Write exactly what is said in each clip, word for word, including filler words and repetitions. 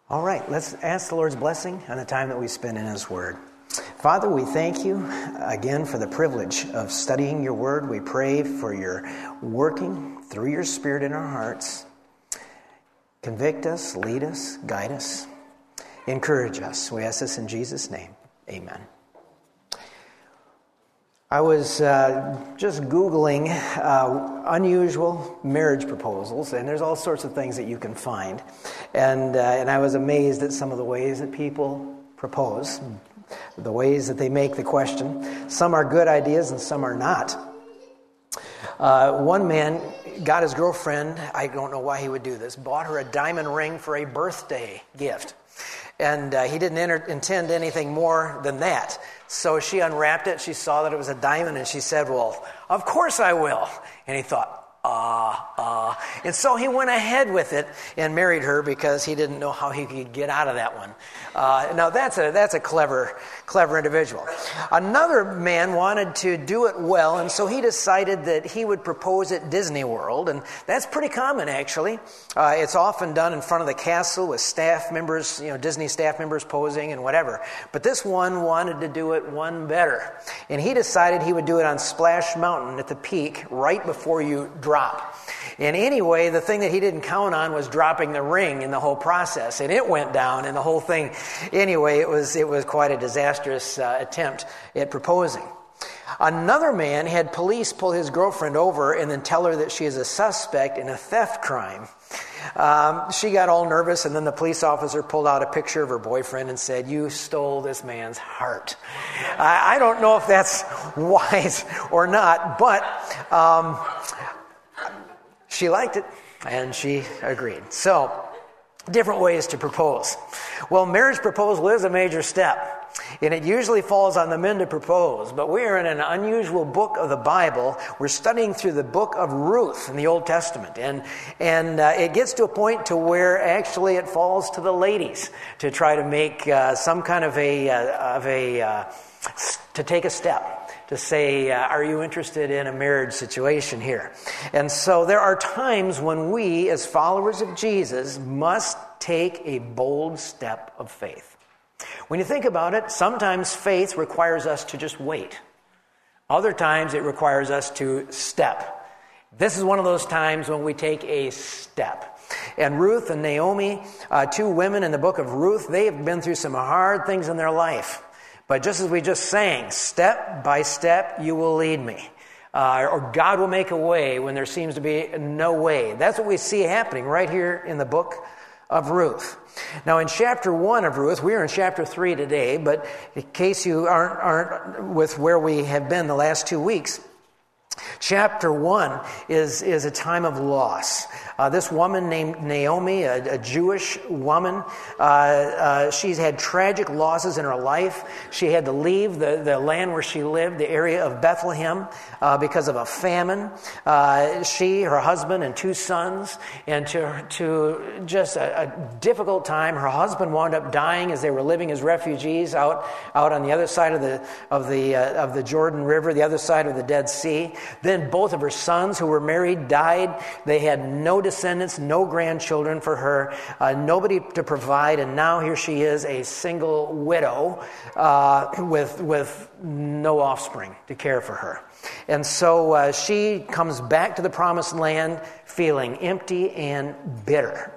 All right, let's ask the Lord's blessing on the time that we spend in His Word. Father, we thank you again for the privilege of studying your Word. We pray for your working through your Spirit in our hearts. Convict us, lead us, guide us, encourage us. We ask this in Jesus' name. Amen. I was uh, just Googling uh, unusual marriage proposals, and there's all sorts of things that you can find. And uh, and I was amazed at some of the ways that people propose, the ways that they make the question. Some are good ideas and some are not. Uh, one man got his girlfriend, I don't know why he would do this, bought her a diamond ring for a birthday gift. And uh, he didn't enter, intend anything more than that. So she unwrapped it. She saw that it was a diamond, and she said, well, of course I will. And he thought, ah, uh, ah. Uh. And so he went ahead with it and married her because he didn't know how he could get out of that one. Uh, now, that's a that's a clever, clever individual. Another man wanted to do it well, and so he decided that he would propose at Disney World. And that's pretty common, actually. Uh, it's often done in front of the castle with staff members, you know, Disney staff members posing and whatever. But this one wanted to do it one better. And he decided he would do it on Splash Mountain at the peak right before you drop. And anyway, the thing that he didn't count on was dropping the ring in the whole process. And it went down and the whole thing. Anyway, it was it was quite a disastrous uh, attempt at proposing. Another man had police pull his girlfriend over and then tell her that she is a suspect in a theft crime. Um, she got all nervous, and then the police officer pulled out a picture of her boyfriend and said, you stole this man's heart. I, I don't know if that's wise or not, but um, she liked it, and she agreed. So, different ways to propose. Well, marriage proposal is a major step. And it usually falls on the men to propose. But we are in an unusual book of the Bible. We're studying through the book of Ruth in the Old Testament. And and uh, it gets to a point to where actually it falls to the ladies to try to make uh, some kind of a, uh, of a uh, to take a step. To say, uh, are you interested in a marriage situation here? And so there are times when we, as followers of Jesus, must take a bold step of faith. When you think about it, sometimes faith requires us to just wait. Other times it requires us to step. This is one of those times when we take a step. And Ruth and Naomi, uh, two women in the book of Ruth, they have been through some hard things in their life. But just as we just sang, step by step you will lead me. Uh, or God will make a way when there seems to be no way. That's what we see happening right here in the book of Ruth. Now, in chapter one of Ruth, we are in chapter three today, but in case you aren't, aren't with where we have been the last two weeks, chapter one is, is a time of loss. Uh, this woman named Naomi, a, a Jewish woman, uh, uh, she's had tragic losses in her life. She had to leave the, the land where she lived, the area of Bethlehem, uh, because of a famine. Uh, she, her husband, and two sons, and to, to just a, a difficult time. Her husband wound up dying as they were living as refugees out, out on the other side of the of the uh, of the Jordan River, the other side of the Dead Sea. Then both of her sons, who were married, died. They had no descendants, no grandchildren for her, uh, nobody to provide, and now here she is, a single widow uh, with with no offspring to care for her. And so uh, she comes back to the promised land feeling empty and bitter.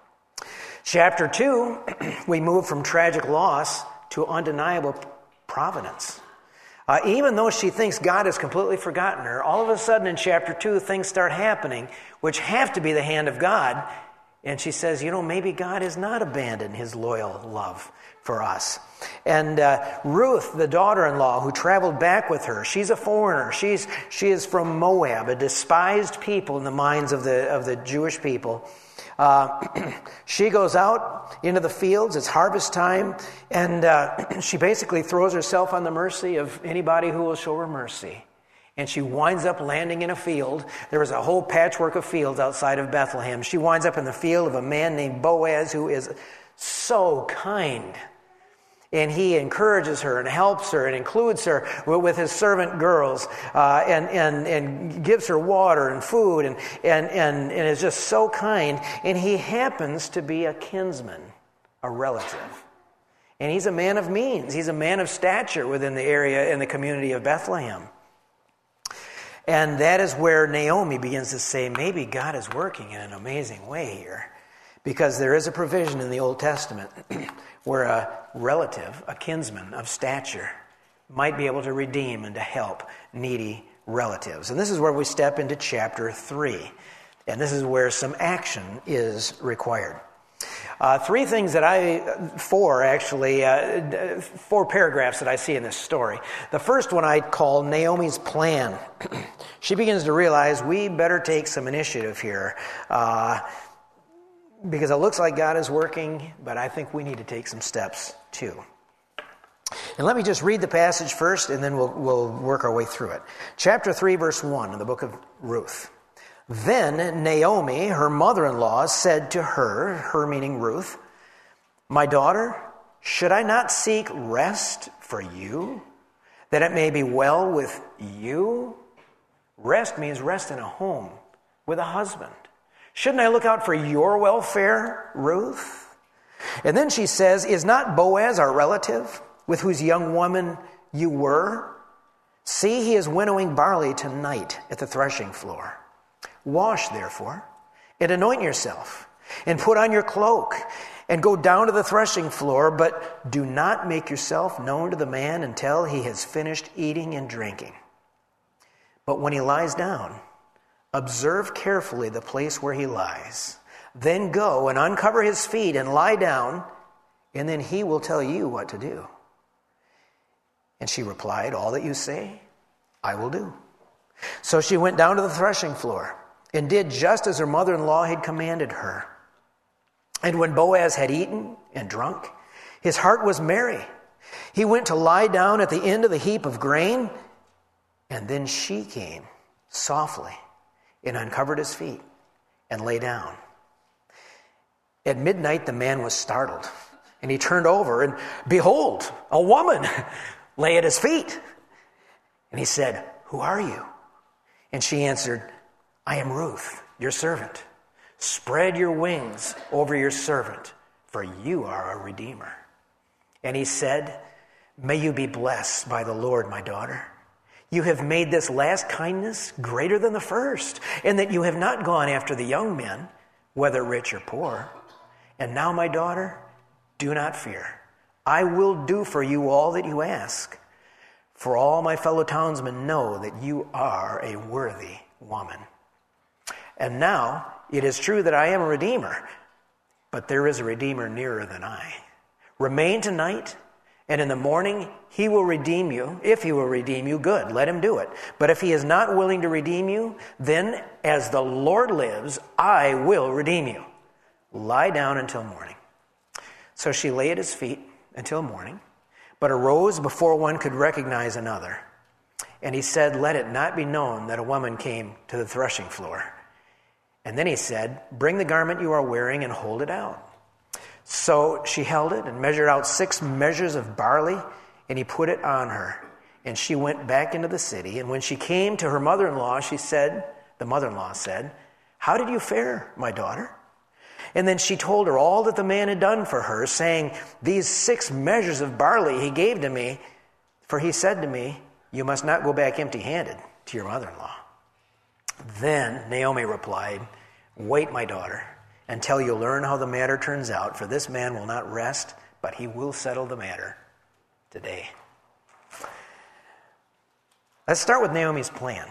Chapter two, we move from tragic loss to undeniable providence. Uh, even though she thinks God has completely forgotten her, all of a sudden in chapter two, things start happening which have to be the hand of God. And she says, you know, maybe God has not abandoned his loyal love for us. And uh, Ruth, the daughter-in-law who traveled back with her, she's a foreigner. She's she is from Moab, a despised people in the minds of the of the Jewish people. Uh, she goes out into the fields. It's harvest time, and uh, she basically throws herself on the mercy of anybody who will show her mercy. And she winds up landing in a field. There was a whole patchwork of fields outside of Bethlehem. She winds up in the field of a man named Boaz, who is so kind. And he encourages her and helps her and includes her with his servant girls uh, and, and, and gives her water and food and, and, and, and is just so kind. And he happens to be a kinsman a relative. And he's a man of means. He's a man of stature within the area in the community of Bethlehem. And that is where Naomi begins to say, maybe God is working in an amazing way here. Because there is a provision in the Old Testament where a relative, a kinsman of stature, might be able to redeem and to help needy relatives. And this is where we step into chapter three. And this is where some action is required. Uh, three things that I, four actually, uh, four paragraphs that I see in this story. The first one I call Naomi's plan. She begins to realize we better take some initiative here. Uh, because it looks like God is working, but I think we need to take some steps too. And let me just read the passage first, and then we'll, we'll work our way through it. Chapter three, verse one in the book of Ruth. Then Naomi, her mother-in-law, said to her, her meaning Ruth, "My daughter, should I not seek rest for you, that it may be well with you?" Rest means rest in a home with a husband. "Shouldn't I look out for your welfare, Ruth?" And then she says, "Is not Boaz our relative, with whose young woman you were? See, he is winnowing barley tonight at the threshing floor. Wash, therefore, and anoint yourself, and put on your cloak, and go down to the threshing floor, but do not make yourself known to the man until he has finished eating and drinking. But when he lies down, observe carefully the place where he lies. Then go and uncover his feet and lie down, and then he will tell you what to do." And she replied, "All that you say, I will do." So she went down to the threshing floor and did just as her mother-in-law had commanded her. And when Boaz had eaten and drunk, his heart was merry. He went to lie down at the end of the heap of grain, and then she came softly and uncovered his feet and lay down. At midnight the man was startled, and he turned over, and behold, a woman lay at his feet. And he said, "Who are you?" And she answered, "I am Ruth, your servant. Spread your wings over your servant, for you are a redeemer." And he said, "May you be blessed by the Lord, my daughter. You have made this last kindness greater than the first, and that you have not gone after the young men, whether rich or poor. And now, my daughter, do not fear. I will do for you all that you ask. For all my fellow townsmen know that you are a worthy woman. And now it is true that I am a redeemer, but there is a redeemer nearer than I. Remain tonight, and in the morning he will redeem you. If he will redeem you, good, let him do it. But if he is not willing to redeem you, then as the Lord lives, I will redeem you. Lie down until morning." So she lay at his feet until morning, but arose before one could recognize another. And he said, "Let it not be known that a woman came to the threshing floor." And then he said, "Bring the garment you are wearing and hold it out." So she held it and measured out six measures of barley, and he put it on her. And she went back into the city. And when she came to her mother-in-law, she said, the mother-in-law said, "How did you fare, my daughter?" And then she told her all that the man had done for her, saying, "These six measures of barley he gave to me, for he said to me, 'You must not go back empty-handed to your mother-in-law.'" Then Naomi replied, "Wait, my daughter, until you learn how the matter turns out, for this man will not rest, but he will settle the matter today." Let's start with Naomi's plan.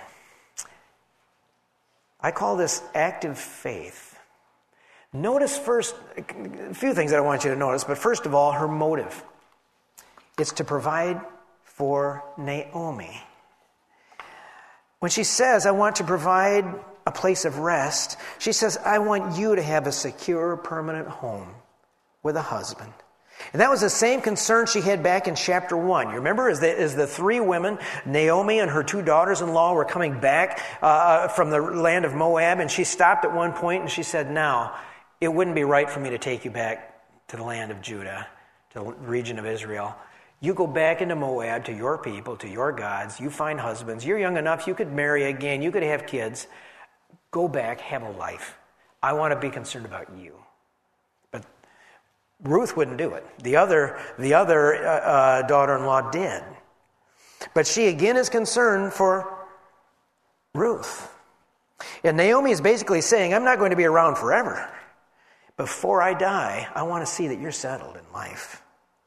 I call this active faith. Notice first, a few things that I want you to notice, but first of all, her motive. It's to provide for Naomi. When she says, "I want to provide a place of rest," she says, "I want you to have a secure, permanent home with a husband." And that was the same concern she had back in chapter one. You remember, as the, as the three women, Naomi and her two daughters-in-law, were coming back uh, from the land of Moab, and she stopped at one point and she said, "Now, it wouldn't be right for me to take you back to the land of Judah, to the region of Israel. You go back into Moab, to your people, to your gods. You find husbands. You're young enough. You could marry again. You could have kids. Go back, have a life. I want to be concerned about you." But Ruth wouldn't do it. The other, the other uh, uh, daughter-in-law did. But she again is concerned for Ruth. And Naomi is basically saying, I'm not going to be around forever. Before I die, I want to see that you're settled in life.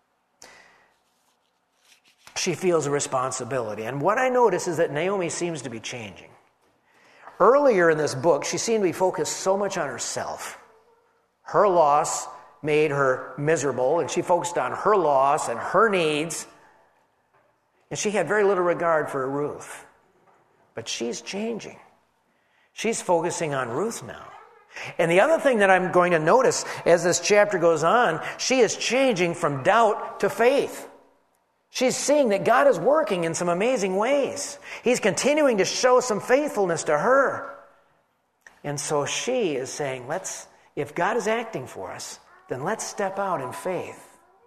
She feels a responsibility. And what I notice is that Naomi seems to be changing. Earlier in this book, she seemed to be focused so much on herself. Her loss made her miserable, and she focused on her loss and her needs. And she had very little regard for Ruth. But she's changing. She's focusing on Ruth now. And the other thing that I'm going to notice as this chapter goes on, she is changing from doubt to faith. She's seeing that God is working in some amazing ways. He's continuing to show some faithfulness to her. And so she is saying, let's, if God is acting for us, then let's step out in faith.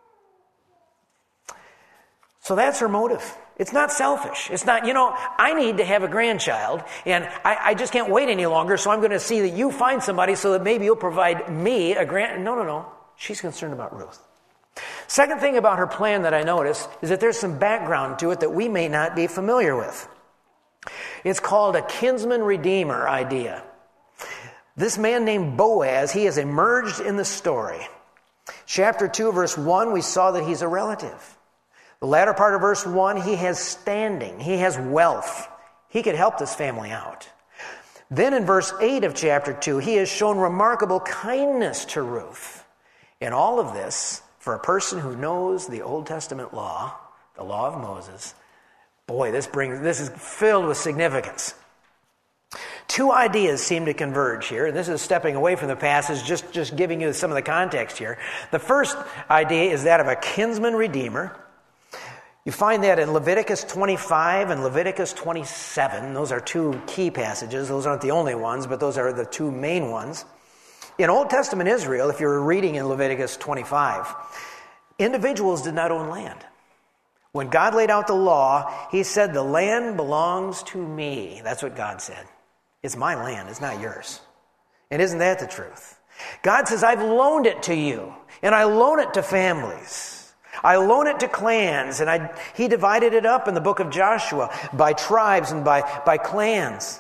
So that's her motive. It's not selfish. It's not, you know, I need to have a grandchild, and I, I just can't wait any longer, so I'm going to see that you find somebody so that maybe you'll provide me a grand... No, no, no. She's concerned about Ruth. Second thing about her plan that I notice is that there's some background to it that we may not be familiar with. It's called a kinsman redeemer idea. This man named Boaz, he has emerged in the story. Chapter two, verse one, we saw that he's a relative. The latter part of verse one, he has standing, he has wealth. He could help this family out. Then in verse eight of chapter two, he has shown remarkable kindness to Ruth. In all of this, for a person who knows the Old Testament law, the law of Moses, boy, this brings this is filled with significance. Two ideas seem to converge here, and this is stepping away from the passage, just, just giving you some of the context here. The first idea is that of a kinsman redeemer. You find that in Leviticus twenty-five and Leviticus twenty-seven. Those are two key passages. Those aren't the only ones, but those are the two main ones. In Old Testament Israel, if you were reading in Leviticus twenty-five, individuals did not own land. When God laid out the law, he said, the land belongs to me. That's what God said. It's my land. It's not yours. And isn't that the truth? God says, I've loaned it to you, and I loan it to families. I loan it to clans, and I, he divided it up in the book of Joshua by tribes and by, by clans.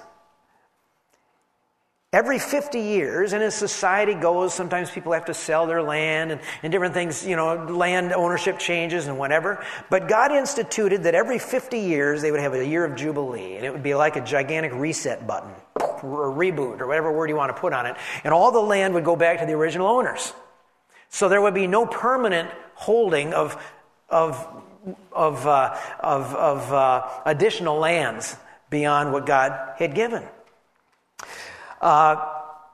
Every fifty years, and as society goes, sometimes people have to sell their land and, and different things, you know, land ownership changes and whatever. But God instituted that every fifty years they would have a year of Jubilee, and it would be like a gigantic reset button, or a reboot, or whatever word you want to put on it. And all the land would go back to the original owners. So there would be no permanent holding of of of uh, of, of uh, additional lands beyond what God had given. Uh,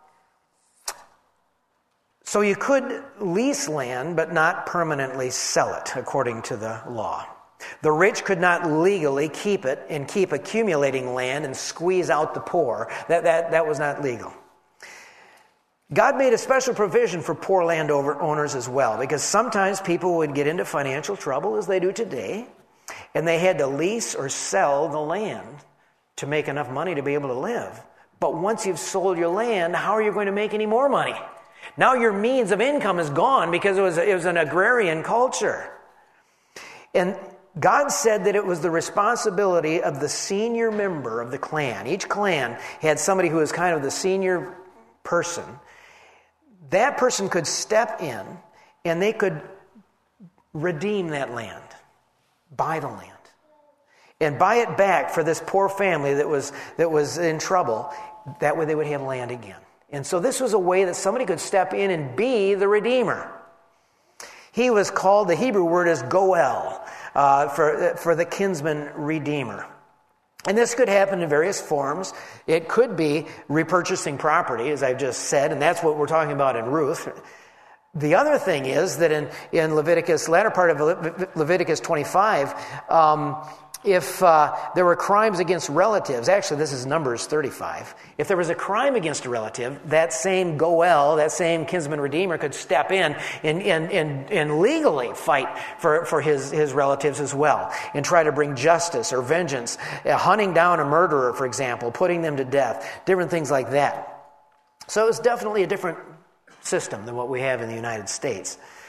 so you could lease land, but not permanently sell it, according to the law. The rich could not legally keep it and keep accumulating land and squeeze out the poor. That that that was not legal. God made a special provision for poor landowners as well, because sometimes people would get into financial trouble, as they do today, and they had to lease or sell the land to make enough money to be able to live. But once you've sold your land, how are you going to make any more money? Now your means of income is gone because it was, it was an agrarian culture. And God said that it was the responsibility of the senior member of the clan. Each clan had somebody who was kind of the senior person. That person could step in and they could redeem that land, buy the land, and buy it back for this poor family that was that was in trouble. That way they would have land again. And so this was a way that somebody could step in and be the redeemer. He was called, the Hebrew word is goel, uh, for, for the kinsman redeemer. And this could happen in various forms. It could be repurchasing property, as I've just said, and that's what we're talking about in Ruth. The other thing is that in, in Leviticus, latter part of Le- Leviticus twenty-five, um, if uh, there were crimes against relatives, actually this is Numbers thirty-five, if there was a crime against a relative, that same goel, that same kinsman redeemer could step in and, and, and, and legally fight for, for his, his relatives as well and try to bring justice or vengeance, uh, hunting down a murderer, for example, putting them to death, different things like that. So it's definitely a different system than what we have in the United States.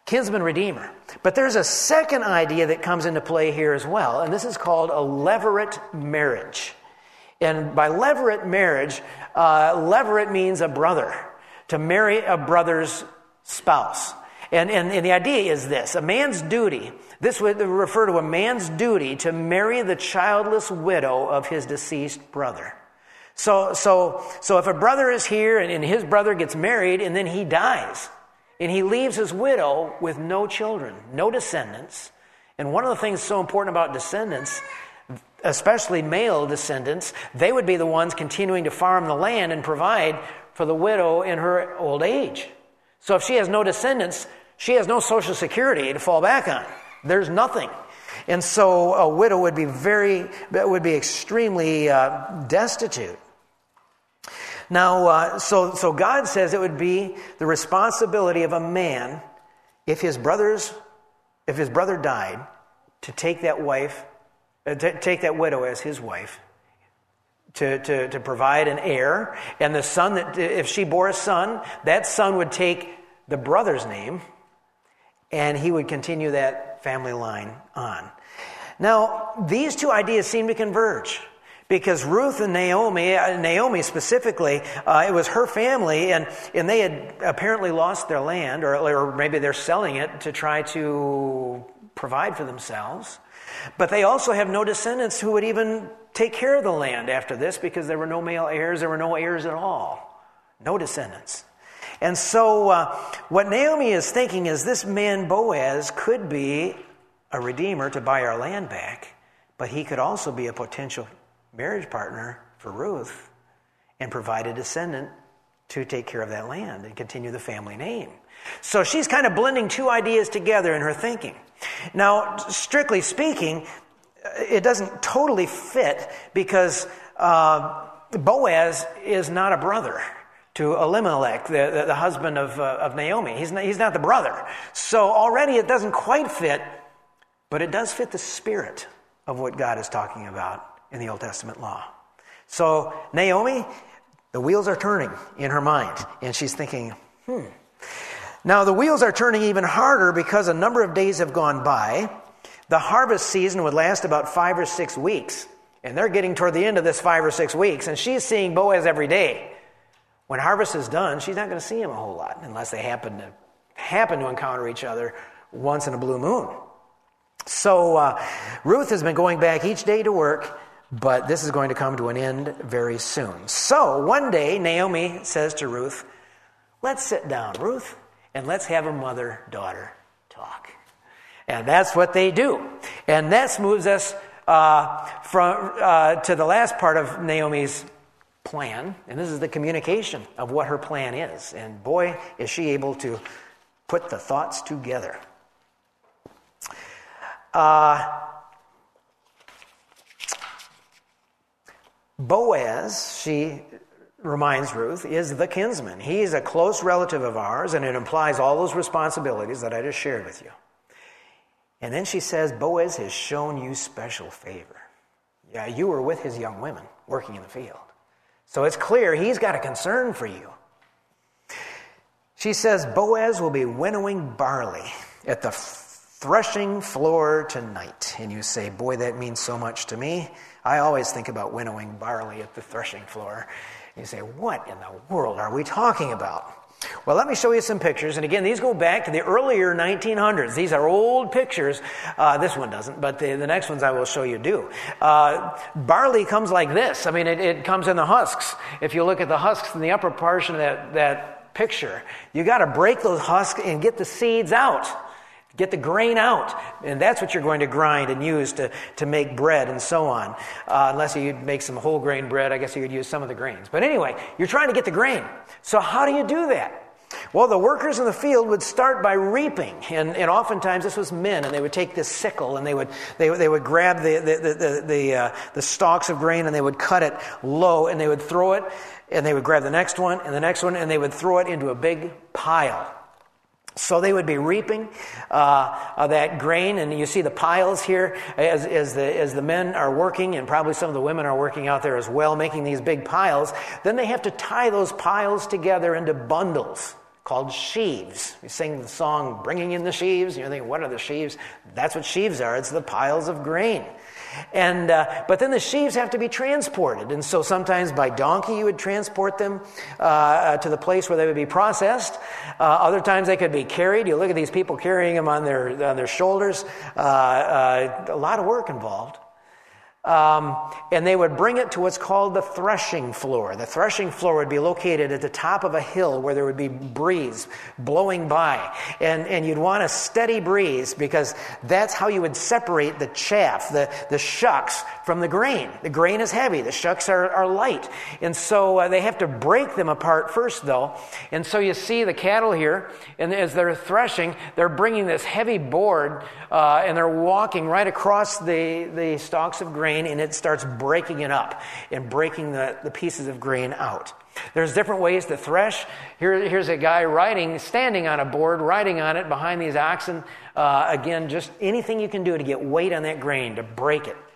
Kinsman redeemer. But there's a second idea that comes into play here as well, and this is called a levirate marriage. And by levirate marriage, uh, levirate means a brother, to marry a brother's spouse. And, and, and the idea is this: a man's duty, this would refer to a man's duty to marry the childless widow of his deceased brother. So, so, so if a brother is here and, and his brother gets married and then he dies, and he leaves his widow with no children, no descendants. And one of the things so important about descendants, especially male descendants, they would be the ones continuing to farm the land and provide for the widow in her old age. So if she has no descendants, she has no Social Security to fall back on. There's nothing. And so a widow would be very, would be extremely uh, destitute. Now, uh, so so God says it would be the responsibility of a man, if his brothers, if his brother died, to take that wife, uh, to take that widow as his wife, to, to to provide an heir, and the son that if she bore a son, that son would take the brother's name, and he would continue that family line on. Now, these two ideas seem to converge. Because Ruth and Naomi, Naomi specifically, uh, it was her family, and, and they had apparently lost their land, or, or maybe they're selling it to try to provide for themselves. But they also have no descendants who would even take care of the land after this, because there were no male heirs, there were no heirs at all. No descendants. And so uh, what Naomi is thinking is this man Boaz could be a redeemer to buy our land back, but he could also be a potential marriage partner for Ruth and provide a descendant to take care of that land and continue the family name. So she's kind of blending two ideas together in her thinking. Now, strictly speaking, it doesn't totally fit, because uh, Boaz is not a brother to Elimelech, the, the, the husband of, uh, of Naomi. He's not, he's not the brother. So already it doesn't quite fit, but it does fit the spirit of what God is talking about in the Old Testament law. So Naomi, the wheels are turning in her mind, and she's thinking, hmm. Now the wheels are turning even harder because a number of days have gone by. The harvest season would last about five or six weeks, and they're getting toward the end of this five or six weeks, and she's seeing Boaz every day. When harvest is done, she's not going to see him a whole lot, unless they happen to happen to encounter each other once in a blue moon. So uh, Ruth has been going back each day to work, but this is going to come to an end very soon. So one day, Naomi says to Ruth, let's sit down, Ruth, and let's have a mother-daughter talk. And that's what they do. And that moves us uh, from uh, to the last part of Naomi's plan. And this is the communication of what her plan is. And boy, is she able to put the thoughts together. Uh... Boaz, she reminds Ruth, is the kinsman. He's a close relative of ours, and it implies all those responsibilities that I just shared with you. And then she says, Boaz has shown you special favor. Yeah, you were with his young women working in the field. So it's clear he's got a concern for you. She says, Boaz will be winnowing barley at the threshing floor tonight. And you say, boy, that means so much to me. I always think about winnowing barley at the threshing floor. You say, what in the world are we talking about? Well, let me show you some pictures. And again, these go back to the earlier nineteen hundreds. These are old pictures. Uh, this one doesn't, but the, the next ones I will show you do. Uh, barley comes like this. I mean, it, it comes in the husks. If you look at the husks in the upper portion of that, that picture, you got to break those husks and get the seeds out. Get the grain out, and that's what you're going to grind and use to, to make bread and so on. Uh, unless you make some whole grain bread, I guess you could use some of the grains. But anyway, you're trying to get the grain. So how do you do that? Well, the workers in the field would start by reaping, and, and oftentimes this was men, and they would take this sickle, and they would they, they would grab the the the the, uh, the stalks of grain, and they would cut it low, and they would throw it, and they would grab the next one and the next one, and they would throw it into a big pile. So they would be reaping uh, uh, that grain, and you see the piles here as, as the as the men are working, and probably some of the women are working out there as well, making these big piles. Then they have to tie those piles together into bundles, called sheaves. We sing the song, Bringing in the Sheaves, and you're thinking, what are the sheaves? That's what sheaves are. It's the piles of grain. And uh, but then the sheaves have to be transported, and so sometimes by donkey you would transport them uh, to the place where they would be processed. Uh, other times they could be carried. You look at these people carrying them on their on their shoulders. Uh, uh, a lot of work involved. Um, and they would bring it to what's called the threshing floor. The threshing floor would be located at the top of a hill where there would be breeze blowing by. And, and you'd want a steady breeze because that's how you would separate the chaff, the, the shucks, from the grain. The grain is heavy. The shucks are, are light. And so uh, they have to break them apart first, though. And so you see the cattle here, and as they're threshing, they're bringing this heavy board, uh, and they're walking right across the, the stalks of grain, and it starts breaking it up and breaking the, the pieces of grain out. There's different ways to thresh. Here, here's a guy riding, standing on a board, riding on it behind these oxen. Uh, again, just anything you can do to get weight on that grain, to break it.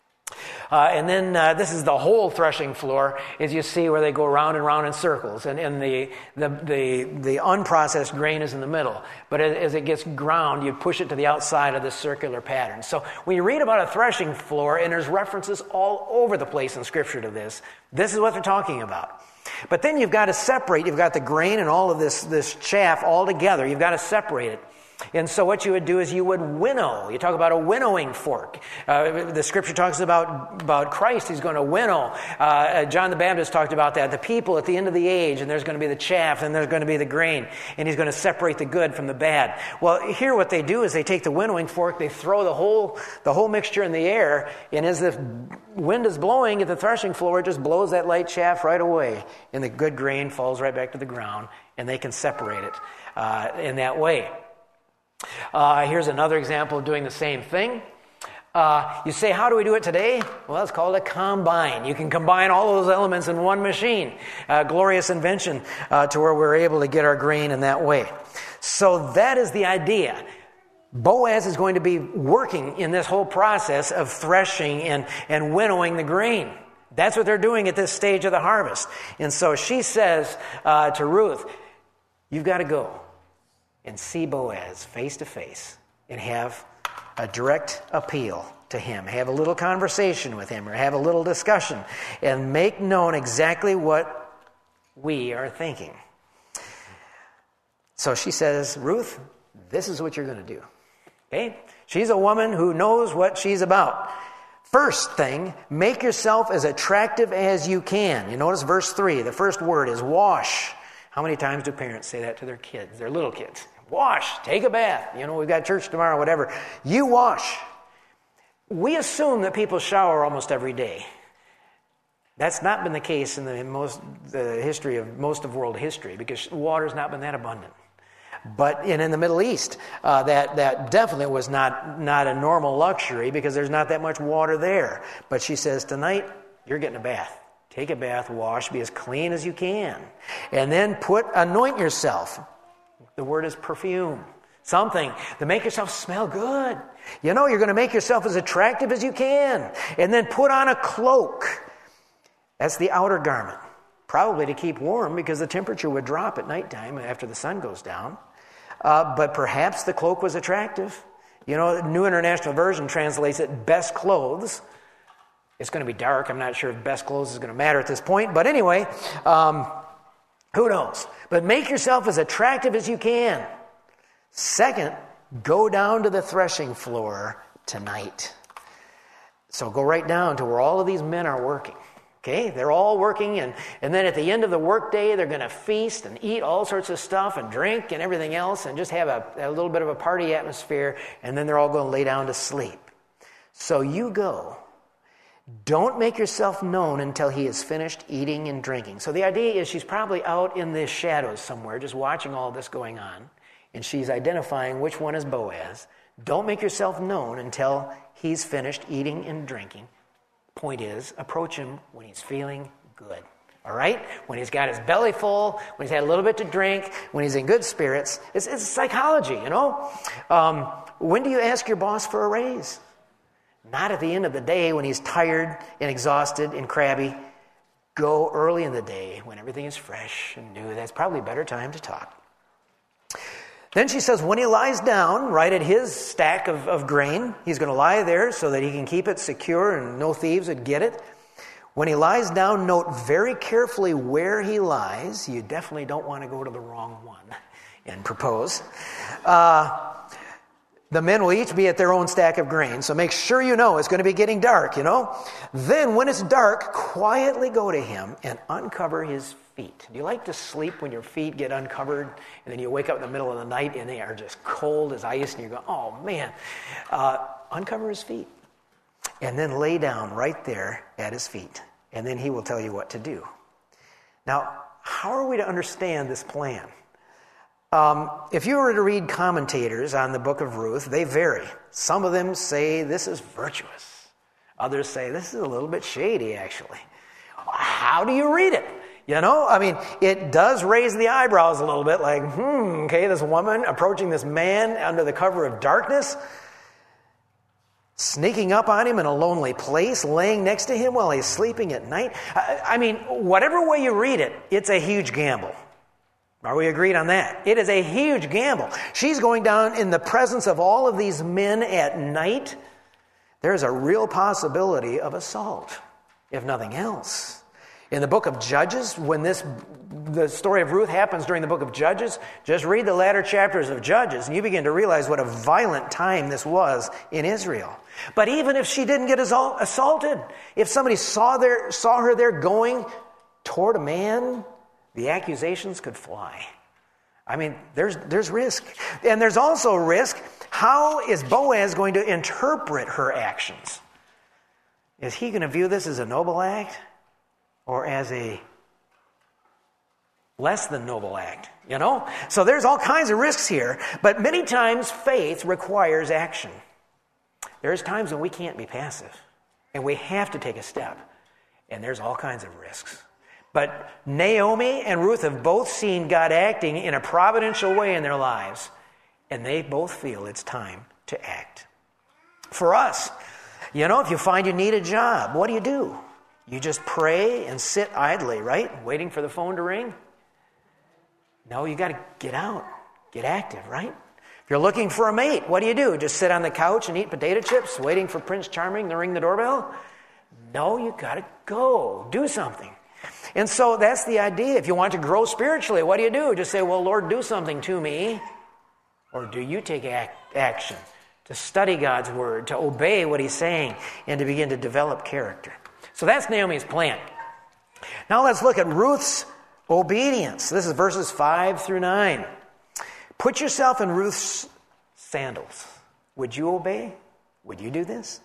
Uh, and then uh, this is the whole threshing floor, as you see, where they go round and round in circles. And, and the, the, the, the unprocessed grain is in the middle. But as, as it gets ground, you push it to the outside of this circular pattern. So when you read about a threshing floor, and there's references all over the place in Scripture to this, this is what they're talking about. But then you've got to separate. You've got the grain and all of this, this chaff all together. You've got to separate it. And so what you would do is you would winnow. You talk about a winnowing fork. Uh, the Scripture talks about, about Christ. He's going to winnow. Uh, John the Baptist talked about that. The people at the end of the age, and there's going to be the chaff, and there's going to be the grain, and he's going to separate the good from the bad. Well, here what they do is they take the winnowing fork, they throw the whole, the whole mixture in the air, and as the wind is blowing at the threshing floor, it just blows that light chaff right away, and the good grain falls right back to the ground, and they can separate it uh, in that way. Uh, here's another example of doing the same thing. Uh, you say, how do we do it today? Well, it's called a combine. You can combine all those elements in one machine. Uh, glorious invention uh, to where we're able to get our grain in that way. So that is the idea. Boaz is going to be working in this whole process of threshing and, and winnowing the grain. That's what they're doing at this stage of the harvest. And so she says uh, to Ruth, you've got to go and see Boaz face to face and have a direct appeal to him. Have a little conversation with him or have a little discussion and make known exactly what we are thinking. So she says, Ruth, this is what you're going to do. Okay? She's a woman who knows what she's about. First thing, make yourself as attractive as you can. You notice verse three, the first word is wash. How many times do parents say that to their kids, their little kids? Wash, take a bath. You know, we've got church tomorrow, whatever. You wash. We assume that people shower almost every day. That's not been the case in the most the history of most of world history because water's not been that abundant. But in, in the Middle East, uh, that that definitely was not not a normal luxury because there's not that much water there. But she says, tonight you're getting a bath. Take a bath, wash, be as clean as you can. And then put, anoint yourself. The word is perfume. Something to make yourself smell good. You know, you're going to make yourself as attractive as you can. And then put on a cloak. That's the outer garment. Probably to keep warm because the temperature would drop at nighttime after the sun goes down. Uh, but perhaps the cloak was attractive. You know, New International Version translates it best clothes. It's going to be dark. I'm not sure if best clothes is going to matter at this point. But anyway, um, who knows? But make yourself as attractive as you can. Second, go down to the threshing floor tonight. So go right down to where all of these men are working. Okay, they're all working, and, and then at the end of the workday, they're going to feast and eat all sorts of stuff and drink and everything else and just have a, a little bit of a party atmosphere, and then they're all going to lay down to sleep. So you go. Don't make yourself known until he is finished eating and drinking. So the idea is she's probably out in the shadows somewhere just watching all this going on, and she's identifying which one is Boaz. Don't make yourself known until he's finished eating and drinking. Point is, approach him when he's feeling good. All right? When he's got his belly full, when he's had a little bit to drink, when he's in good spirits. It's, it's psychology, you know? Um, when do you ask your boss for a raise? Not at the end of the day when he's tired and exhausted and crabby. Go early in the day when everything is fresh and new. That's probably a better time to talk. Then she says when he lies down, right at his stack of, of grain, he's going to lie there so that he can keep it secure and no thieves would get it. When he lies down, note very carefully where he lies. You definitely don't want to go to the wrong one and propose. Uh, the men will each be at their own stack of grain, so make sure you know it's going to be getting dark, you know. Then when it's dark, quietly go to him and uncover his feet. Do you like to sleep when your feet get uncovered and then you wake up in the middle of the night and they are just cold as ice and you go, oh man, uh, uncover his feet. And then lay down right there at his feet. And then he will tell you what to do. Now, how are we to understand this plan? Um, if you were to read commentators on the book of Ruth, they vary. Some of them say this is virtuous. Others say this is a little bit shady, actually. How do you read it? You know, I mean, it does raise the eyebrows a little bit, like, hmm, okay, this woman approaching this man under the cover of darkness, sneaking up on him in a lonely place, laying next to him while he's sleeping at night. I, I mean, whatever way you read it, it's a huge gamble. Are we agreed on that? It is a huge gamble. She's going down in the presence of all of these men at night. There's a real possibility of assault, if nothing else. In the book of Judges, when this the story of Ruth happens during the book of Judges, just read the latter chapters of Judges, and you begin to realize what a violent time this was in Israel. But even if she didn't get assaulted, if somebody saw there saw her there going toward a man, the accusations could fly. I mean, there's there's risk. And there's also risk. How is Boaz going to interpret her actions? Is he going to view this as a noble act or as a less than noble act? You know? So there's all kinds of risks here. But many times faith requires action. There's times when we can't be passive. And we have to take a step. And there's all kinds of risks. But Naomi and Ruth have both seen God acting in a providential way in their lives, and they both feel it's time to act. For us, you know, if you find you need a job, what do you do? You just pray and sit idly, right? Waiting for the phone to ring? No, you got to get out, get active, right? If you're looking for a mate, what do you do? Just sit on the couch and eat potato chips, waiting for Prince Charming to ring the doorbell? No, you got to go, do something. And so that's the idea. If you want to grow spiritually, what do you do? Just say, well, Lord, do something to me. Or do you take act, action to study God's word, to obey what he's saying, and to begin to develop character? So that's Naomi's plan. Now let's look at Ruth's obedience. This is verses five through nine. Put yourself in Ruth's sandals. Would you obey? Would you do this?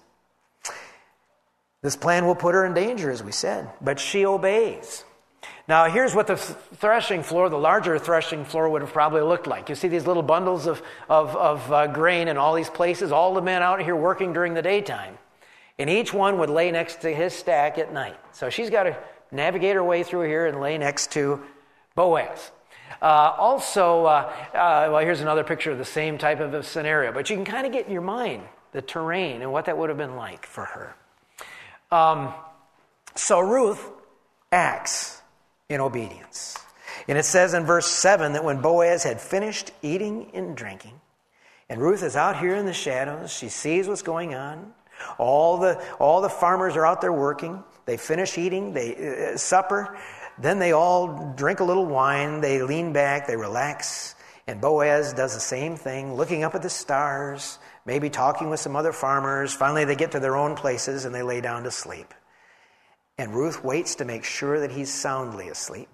This plan will put her in danger, as we said, but she obeys. Now, here's what the threshing floor, the larger threshing floor, would have probably looked like. You see these little bundles of, of, of uh, grain in all these places, all the men out here working during the daytime. And each one would lay next to his stack at night. So she's got to navigate her way through here and lay next to Boaz. Uh, also, uh, uh, well, here's another picture of the same type of a scenario. But you can kind of get in your mind the terrain and what that would have been like for her. Um, so Ruth acts in obedience. And it says in verse seven that when Boaz had finished eating and drinking, and Ruth is out here in the shadows, she sees what's going on. All the all the farmers are out there working. They finish eating, they uh, supper. Then they all drink a little wine. They lean back, they relax. And Boaz does the same thing, looking up at the stars, maybe talking with some other farmers. Finally, they get to their own places and they lay down to sleep. And Ruth waits to make sure that he's soundly asleep.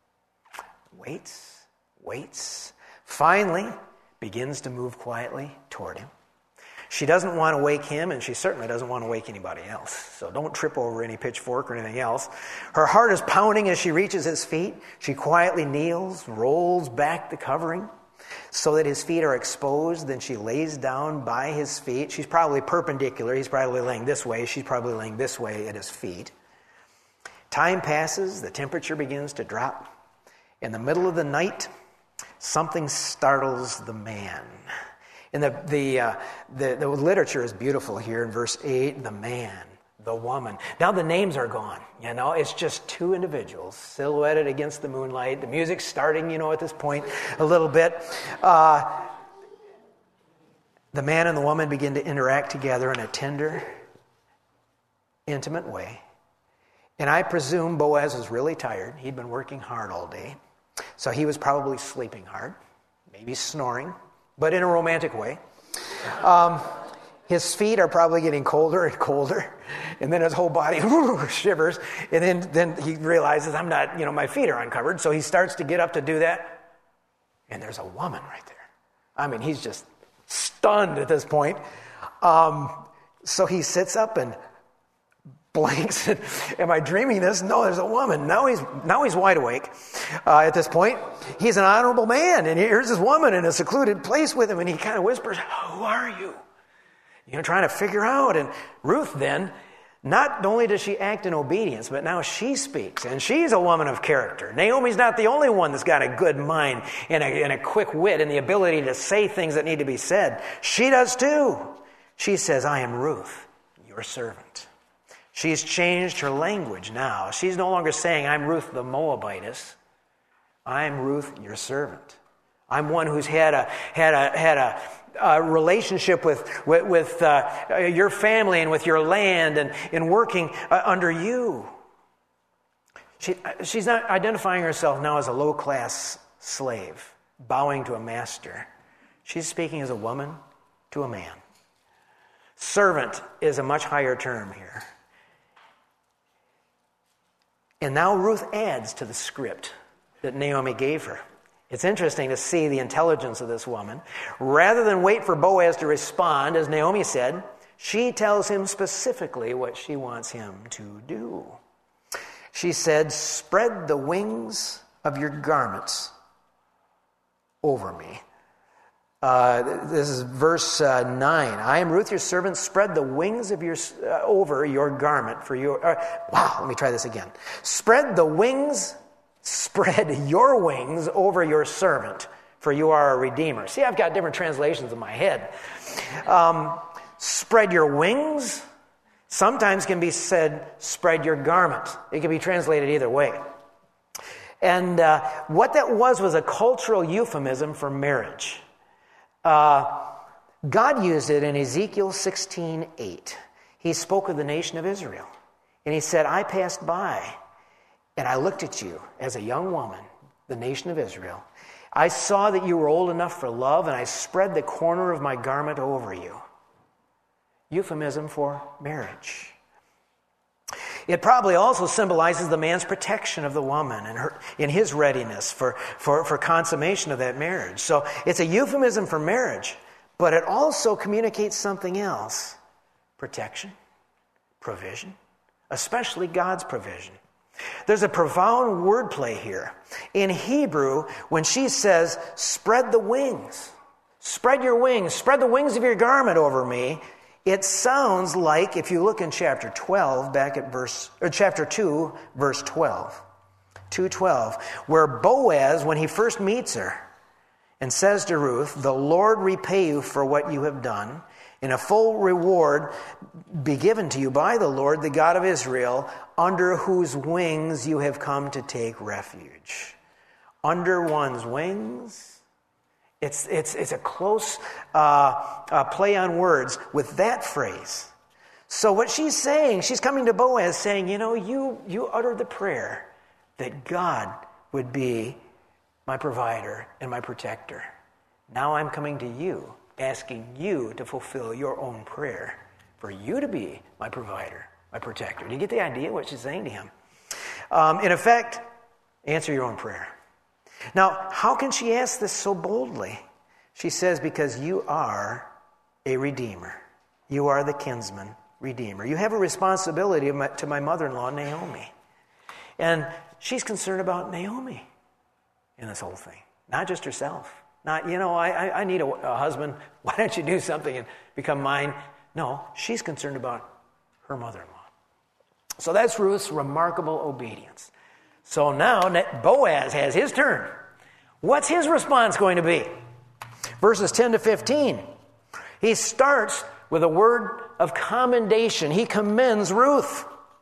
Waits, waits. Finally, begins to move quietly toward him. She doesn't want to wake him, and she certainly doesn't want to wake anybody else. So don't trip over any pitchfork or anything else. Her heart is pounding as she reaches his feet. She quietly kneels, rolls back the covering so that his feet are exposed. Then she lays down by his feet. She's probably perpendicular. He's probably laying this way. She's probably laying this way at his feet. Time passes. The temperature begins to drop. In the middle of the night, something startles the man. And the the, uh, the the literature is beautiful here in verse eight. The man, the woman. Now the names are gone, you know. It's just two individuals silhouetted against the moonlight. The music's starting, you know, at this point a little bit. Uh, the man and the woman begin to interact together in a tender, intimate way. And I presume Boaz was really tired. He'd been working hard all day. So he was probably sleeping hard, maybe snoring, but in a romantic way. Um, his feet are probably getting colder and colder, and then his whole body whoo, shivers, and then, then he realizes, I'm not, you know, my feet are uncovered, so he starts to get up to do that, and there's a woman right there. I mean, he's just stunned at this point. Um, so he sits up and blanks. Am I dreaming this? No, there's a woman. Now he's now he's wide awake. Uh, at this point, he's an honorable man, and here's this woman in a secluded place with him, and he kind of whispers, "Who are you?" You know, trying to figure out. And Ruth then, not only does she act in obedience, but now she speaks, and she's a woman of character. Naomi's not the only one that's got a good mind and a, and a quick wit and the ability to say things that need to be said. She does too. She says, "I am Ruth, your servant." She's changed her language now. She's no longer saying, "I'm Ruth the Moabitess." I'm Ruth, your servant. I'm one who's had a had a had a, a relationship with with, with uh, your family and with your land and in working uh, under you. She she's not identifying herself now as a low class slave bowing to a master. She's speaking as a woman to a man. Servant is a much higher term here. And now Ruth adds to the script that Naomi gave her. It's interesting to see the intelligence of this woman. Rather than wait for Boaz to respond, as Naomi said, she tells him specifically what she wants him to do. She said, "Spread the wings of your garments over me." Uh, this is verse uh, nine. "I am Ruth, your servant. Spread the wings of your uh, over your garment for your." Uh, wow. Let me try this again. Spread the wings. Spread your wings over your servant, for you are a redeemer. See, I've got different translations in my head. Um, spread your wings. Sometimes can be said, spread your garment. It can be translated either way. And uh, what that was was a cultural euphemism for marriage. Uh, God used it in Ezekiel sixteen eight. He spoke of the nation of Israel. And he said, "I passed by, and I looked at you as a young woman, the nation of Israel. I saw that you were old enough for love, and I spread the corner of my garment over you." Euphemism for marriage. It probably also symbolizes the man's protection of the woman and her, in his readiness for, for, for consummation of that marriage. So it's a euphemism for marriage, but it also communicates something else. Protection, provision, especially God's provision. There's a profound wordplay here. In Hebrew, when she says, "Spread the wings, spread your wings, spread the wings of your garment over me," it sounds like, if you look in chapter twelve, back at verse, or chapter two, verse twelve, two twelve, where Boaz, when he first meets her, and says to Ruth, "The Lord repay you for what you have done, and a full reward be given to you by the Lord, the God of Israel, under whose wings you have come to take refuge." Under one's wings. It's it's it's a close uh, uh, play on words with that phrase. So what she's saying, she's coming to Boaz saying, you know, you you uttered the prayer that God would be my provider and my protector. Now I'm coming to you, asking you to fulfill your own prayer for you to be my provider, my protector. Do you get the idea what she's saying to him? Um, in effect, answer your own prayer. Now, how can she ask this so boldly? She says, because you are a redeemer. You are the kinsman redeemer. You have a responsibility to my mother-in-law, Naomi. And she's concerned about Naomi in this whole thing, not just herself. Not, you know, I, I need a, a husband. Why don't you do something and become mine? No, she's concerned about her mother-in-law. So that's Ruth's remarkable obedience. So now Boaz has his turn. What's his response going to be? Verses ten to fifteen. He starts with a word of commendation. He commends Ruth.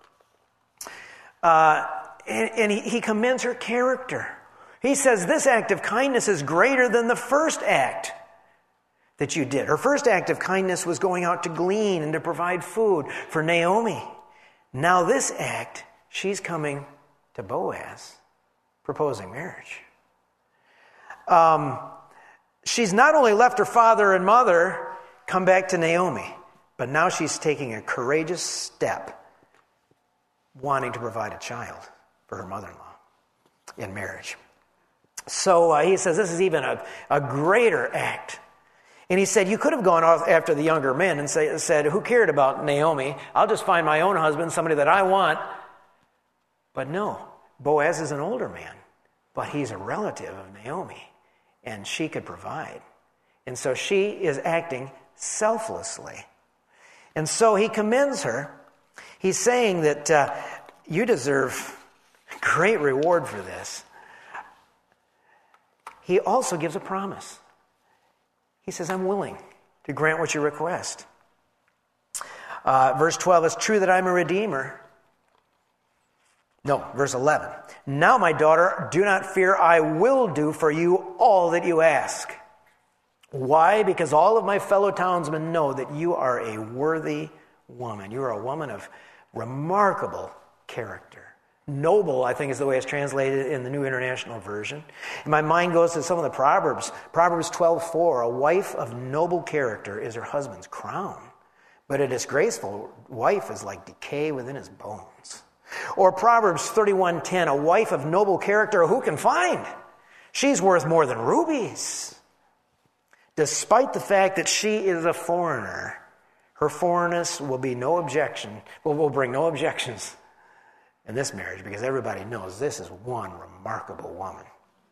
Uh, and and he, he commends her character. He says, this act of kindness is greater than the first act that you did. Her first act of kindness was going out to glean and to provide food for Naomi. Now this act, she's coming to Boaz, proposing marriage. Um, she's not only left her father and mother, come back to Naomi, but now she's taking a courageous step, wanting to provide a child for her mother-in-law in marriage. So uh, he says this is even a, a greater act. And he said, you could have gone off after the younger men and say, said, who cared about Naomi? I'll just find my own husband, somebody that I want. But no, Boaz is an older man, but he's a relative of Naomi, and she could provide. And so she is acting selflessly. And so he commends her. He's saying that uh, you deserve great reward for this. He also gives a promise. He says, I'm willing to grant what you request. Uh, verse twelve, it's true that I'm a redeemer. No, verse eleven. Now, my daughter, do not fear. I will do for you all that you ask. Why? Because all of my fellow townsmen know that you are a worthy woman. You are a woman of remarkable character. Noble, I think, is the way it's translated in the New International Version. And my mind goes to some of the Proverbs. Proverbs twelve four, a wife of noble character is her husband's crown, but a disgraceful wife is like decay within his bones. Or Proverbs thirty-one ten, a wife of noble character who can find? She's worth more than rubies. Despite the fact that she is a foreigner, her foreignness will be no objection, will, will bring no objections in this marriage, because everybody knows this is one remarkable woman.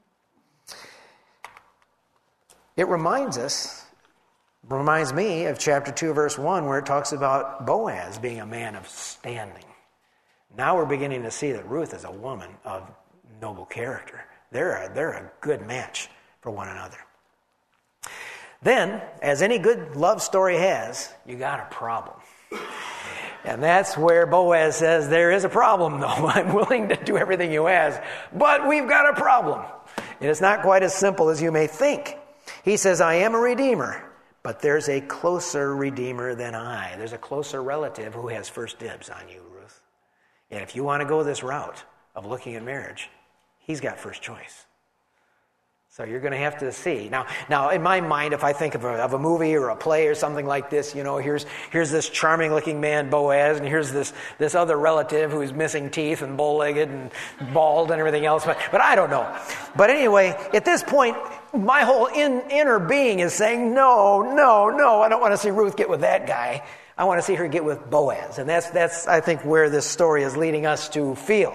It reminds us, reminds me of chapter two, verse one, where it talks about Boaz being a man of standing. Now we're beginning to see that Ruth is a woman of noble character. They're a, they're a good match for one another. Then, as any good love story has, you got a problem. And that's where Boaz says, there is a problem, though. I'm willing to do everything you ask, but we've got a problem. And it's not quite as simple as you may think. He says, I am a redeemer, but there's a closer redeemer than I. There's a closer relative who has first dibs on you, Ruth. And if you want to go this route of looking at marriage, he's got first choice. So you're going to have to see. Now, now in my mind, if I think of a, of a movie or a play or something like this, you know, here's here's this charming-looking man, Boaz, and here's this this other relative who's missing teeth and bow-legged and bald and everything else. But but I don't know. But anyway, at this point, my whole in, inner being is saying, no, no, no, I don't want to see Ruth get with that guy. I want to see her get with Boaz. And that's, that's I think, where this story is leading us to feel.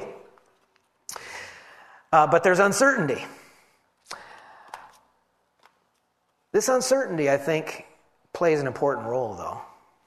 Uh, but there's uncertainty. This uncertainty, I think, plays an important role, though.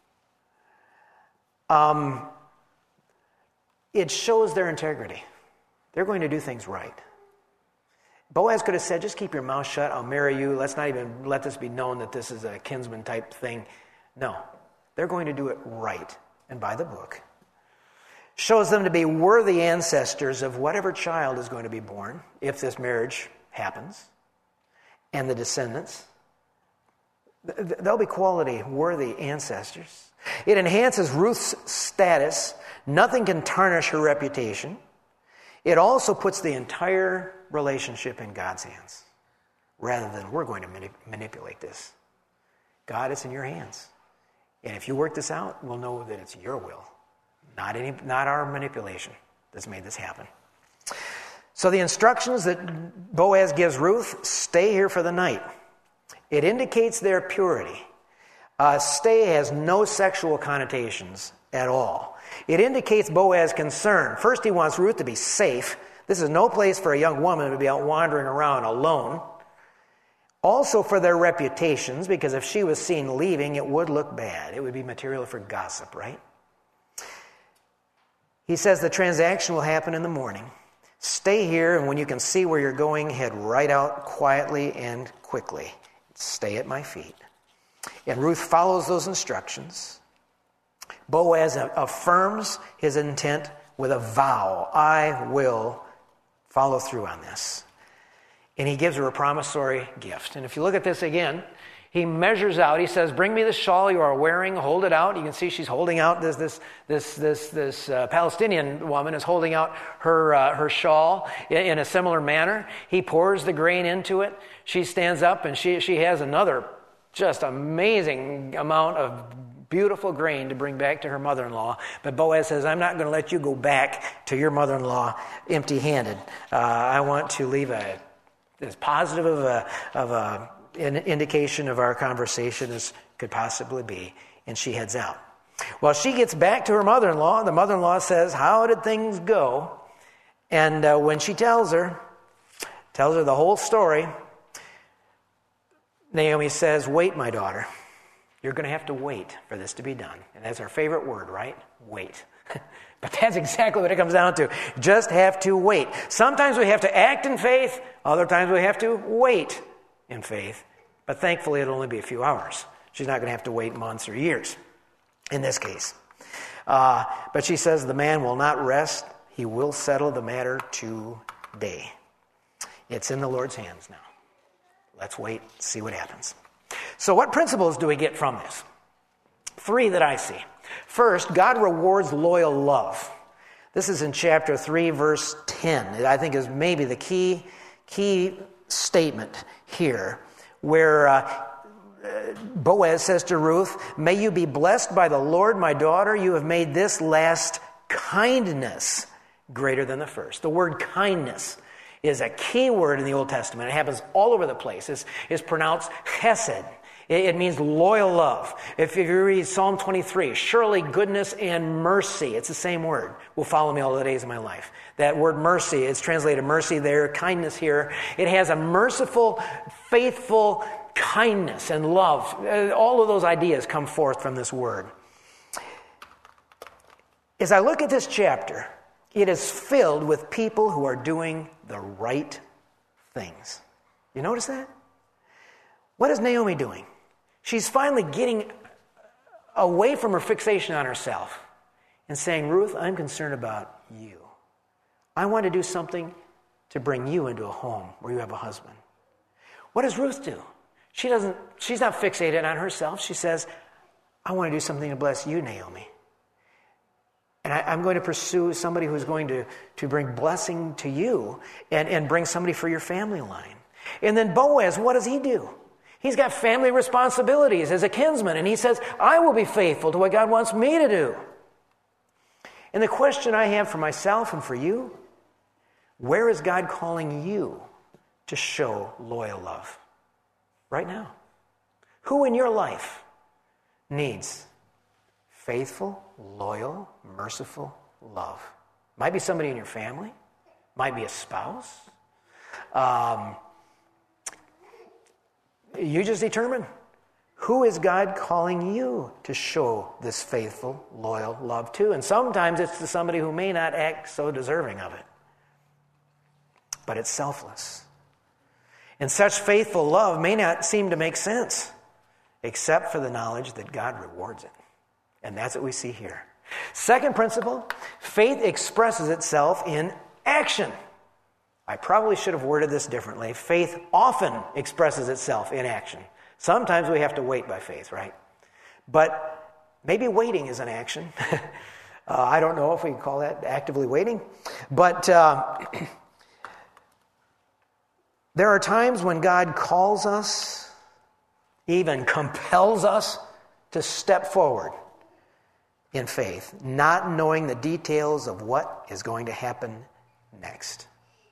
Um, it shows their integrity. They're going to do things right. Boaz could have said, just keep your mouth shut, I'll marry you, let's not even let this be known that this is a kinsman type thing. No, they're going to do it right and by the book. Shows them to be worthy ancestors of whatever child is going to be born, if this marriage happens, and the descendants. They'll be quality, worthy ancestors. It enhances Ruth's status. Nothing can tarnish her reputation. It also puts the entire relationship in God's hands, rather than we're going to manip- manipulate this. God, it's in your hands. And if you work this out, we'll know that it's your will, not any, not our manipulation that's made this happen. So the instructions that Boaz gives Ruth, stay here for the night. It indicates their purity. Uh, stay has no sexual connotations at all. It indicates Boaz's concern. First, he wants Ruth to be safe. This is no place for a young woman to be out wandering around alone. Also for their reputations, because if she was seen leaving, it would look bad. It would be material for gossip, right? He says the transaction will happen in the morning. Stay here, and when you can see where you're going, head right out quietly and quickly. Stay at my feet. And Ruth follows those instructions. Boaz affirms his intent with a vow. I will follow through on this. And he gives her a promissory gift. And if you look at this again, he measures out. He says, bring me the shawl you are wearing. Hold it out. You can see she's holding out. This this this this this uh, Palestinian woman is holding out her uh, her shawl in, in a similar manner. He pours the grain into it. She stands up and she she has another just amazing amount of beautiful grain to bring back to her mother-in-law. But Boaz says, I'm not going to let you go back to your mother-in-law empty-handed. Uh, I want to leave a as positive of a of a an indication of our conversation as could possibly be, and she heads out. Well, she gets back to her mother-in-law. The mother-in-law says, how did things go? And uh, when she tells her, tells her the whole story, Naomi says, wait, my daughter. You're going to have to wait for this to be done. And that's our favorite word, right? Wait. But that's exactly what it comes down to. Just have to wait. Sometimes we have to act in faith. Other times we have to wait in faith. But thankfully, it'll only be a few hours. She's not going to have to wait months or years in this case. Uh, but she says the man will not rest. He will settle the matter today. It's in the Lord's hands now. Let's wait, see what happens. So what principles do we get from this? Three that I see. First, God rewards loyal love. This is in chapter three, verse ten. It, I think, is maybe the key, key statement here, where uh, Boaz says to Ruth, may you be blessed by the Lord, my daughter. You have made this last kindness greater than the first. The word kindness is a key word in the Old Testament. It happens all over the place. It's, it's pronounced chesed. It, it means loyal love. If you read Psalm twenty-three, surely goodness and mercy, it's the same word, will follow me all the days of my life. That word mercy, it's translated mercy there, kindness here. It has a merciful, faithful kindness and love. All of those ideas come forth from this word. As I look at this chapter, it is filled with people who are doing the right things. You notice that? What is Naomi doing? She's finally getting away from her fixation on herself and saying, Ruth, I'm concerned about you. I want to do something to bring you into a home where you have a husband. What does Ruth do? She doesn't, she's not fixated on herself. She says, I want to do something to bless you, Naomi. And I, I'm going to pursue somebody who's going to, to bring blessing to you and, and bring somebody for your family line. And then Boaz, what does he do? He's got family responsibilities as a kinsman, and he says, I will be faithful to what God wants me to do. And the question I have for myself and for you, where is God calling you to show loyal love? Right now. Who in your life needs faithful, loyal, merciful love? Might be somebody in your family. Might be a spouse. Um, you just determine, who is God calling you to show this faithful, loyal love to? And sometimes it's to somebody who may not act so deserving of it. But it's selfless. And such faithful love may not seem to make sense, except for the knowledge that God rewards it. And that's what we see here. Second principle, faith expresses itself in action. I probably should have worded this differently. Faith often expresses itself in action. Sometimes we have to wait by faith, right? But maybe waiting is an action. uh, I don't know if we can call that actively waiting. But uh, there are times when God calls us, even compels us to step forward in faith, not knowing the details of what is going to happen next.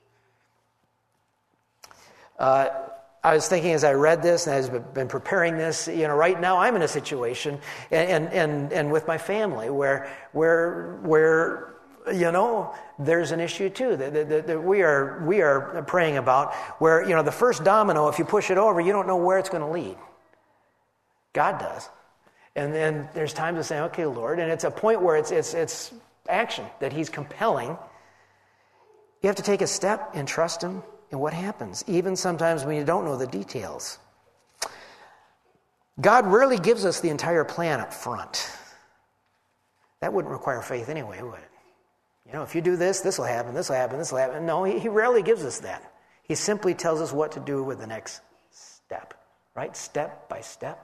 Uh, I was thinking as I read this and as I've been preparing this, you know, right now I'm in a situation and and and with my family where where where you know there's an issue too that, that, that we are we are praying about, where you know the first domino, if you push it over, you don't know where it's going to lead. God does. And then there's time to say, okay, Lord, and it's a point where it's it's it's action that He's compelling. You have to take a step and trust Him in what happens, even sometimes when you don't know the details. God rarely gives us the entire plan up front. That wouldn't require faith anyway, would it? You know, if you do this, this will happen, this will happen, this will happen. No, he, he rarely gives us that. He simply tells us what to do with the next step, right? Step by step.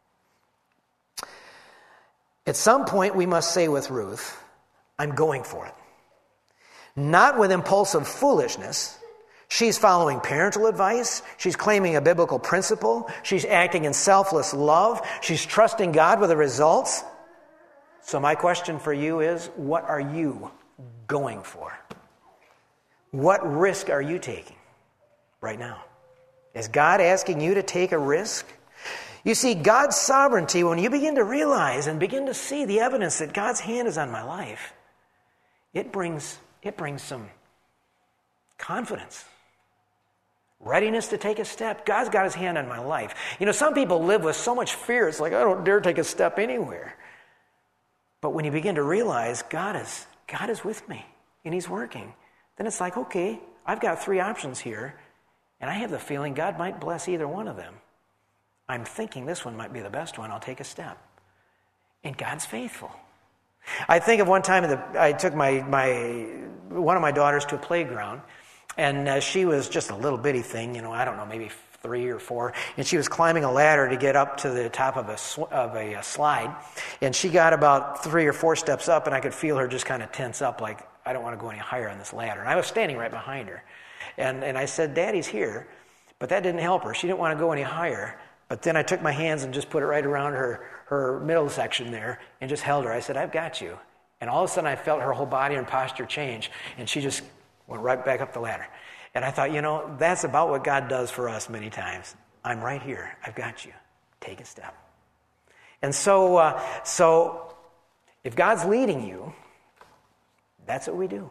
At some point, we must say with Ruth, I'm going for it. Not with impulsive foolishness. She's following parental advice. She's claiming a biblical principle. She's acting in selfless love. She's trusting God with the results. So my question for you is, what are you going for? What risk are you taking right now? Is God asking you to take a risk? You see, God's sovereignty, when you begin to realize and begin to see the evidence that God's hand is on my life, it brings, it brings some confidence. Readiness to take a step. God's got his hand on my life. You know, some people live with so much fear, it's like, I don't dare take a step anywhere. But when you begin to realize God is, God is with me and he's working, then it's like, okay, I've got three options here, and I have the feeling God might bless either one of them. I'm thinking this one might be the best one. I'll take a step. And God's faithful. I think of one time that I took my, my one of my daughters to a playground, and uh, she was just a little bitty thing, you know, I don't know, maybe three or four, and she was climbing a ladder to get up to the top of a sw- of a, a slide, and she got about three or four steps up, and I could feel her just kind of tense up, like, I don't want to go any higher on this ladder. And I was standing right behind her, and and I said, Daddy's here, but that didn't help her. She didn't want to go any higher. But then I took my hands and just put it right around her, her middle section there and just held her. I said, I've got you. And all of a sudden I felt her whole body and posture change, and she just went right back up the ladder. And I thought, you know, that's about what God does for us many times. I'm right here. I've got you. Take a step. And so, uh, so if God's leading you, that's what we do.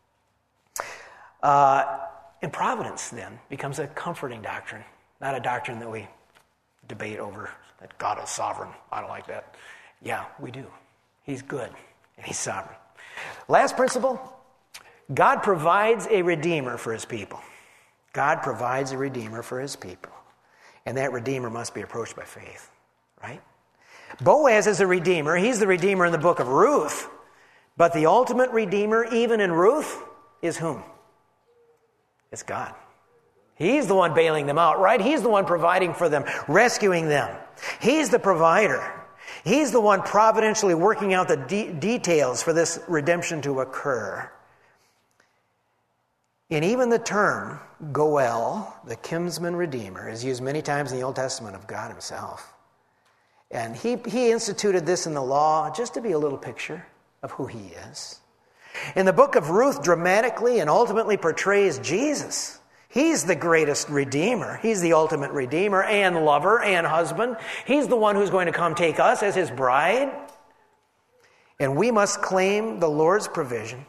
Uh, and providence then becomes a comforting doctrine, not a doctrine that we debate over, that God is sovereign. I don't like that. Yeah, we do. He's good and he's sovereign. Last principle, God provides a redeemer for his people. God provides a redeemer for his people. And that redeemer must be approached by faith, right? Boaz is a redeemer. He's the redeemer in the book of Ruth. But the ultimate redeemer, even in Ruth, is whom? It's God. He's the one bailing them out, right? He's the one providing for them, rescuing them. He's the provider. He's the one providentially working out the de- details for this redemption to occur. And even the term Goel, the kinsman redeemer, is used many times in the Old Testament of God himself. And he, he instituted this in the law just to be a little picture of who he is. In the book of Ruth, dramatically and ultimately portrays Jesus. He's the greatest redeemer. He's the ultimate redeemer and lover and husband. He's the one who's going to come take us as his bride. And we must claim the Lord's provision.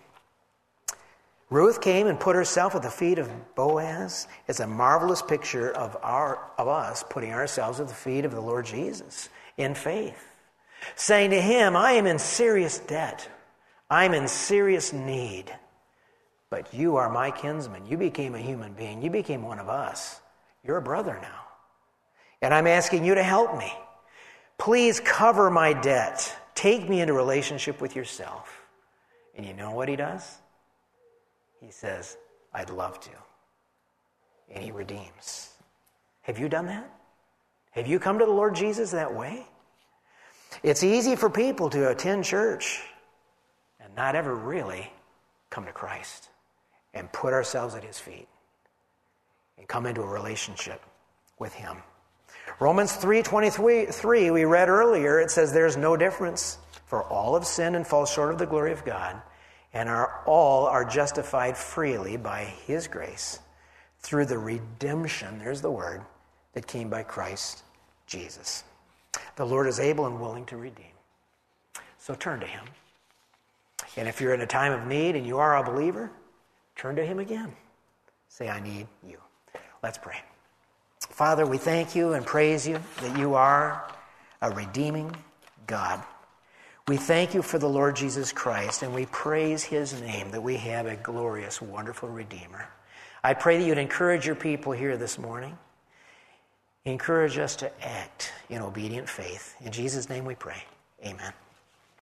Ruth came and put herself at the feet of Boaz. It's a marvelous picture of our of us putting ourselves at the feet of the Lord Jesus in faith, saying to him, I am in serious debt. I'm in serious need. But you are my kinsman. You became a human being. You became one of us. You're a brother now. And I'm asking you to help me. Please cover my debt. Take me into relationship with yourself. And you know what he does? He says, I'd love to. And he redeems. Have you done that? Have you come to the Lord Jesus that way? It's easy for people to attend church and not ever really come to Christ and put ourselves at his feet and come into a relationship with him. Romans three twenty-three, we read earlier, it says there's no difference, for all have sinned and fall short of the glory of God, and are all are justified freely by his grace through the redemption, there's the word, that came by Christ Jesus. The Lord is able and willing to redeem. So turn to him. And if you're in a time of need and you are a believer, turn to him again. Say, I need you. Let's pray. Father, we thank you and praise you that you are a redeeming God. We thank you for the Lord Jesus Christ, and we praise his name that we have a glorious, wonderful Redeemer. I pray that you'd encourage your people here this morning. Encourage us to act in obedient faith. In Jesus' name we pray. Amen.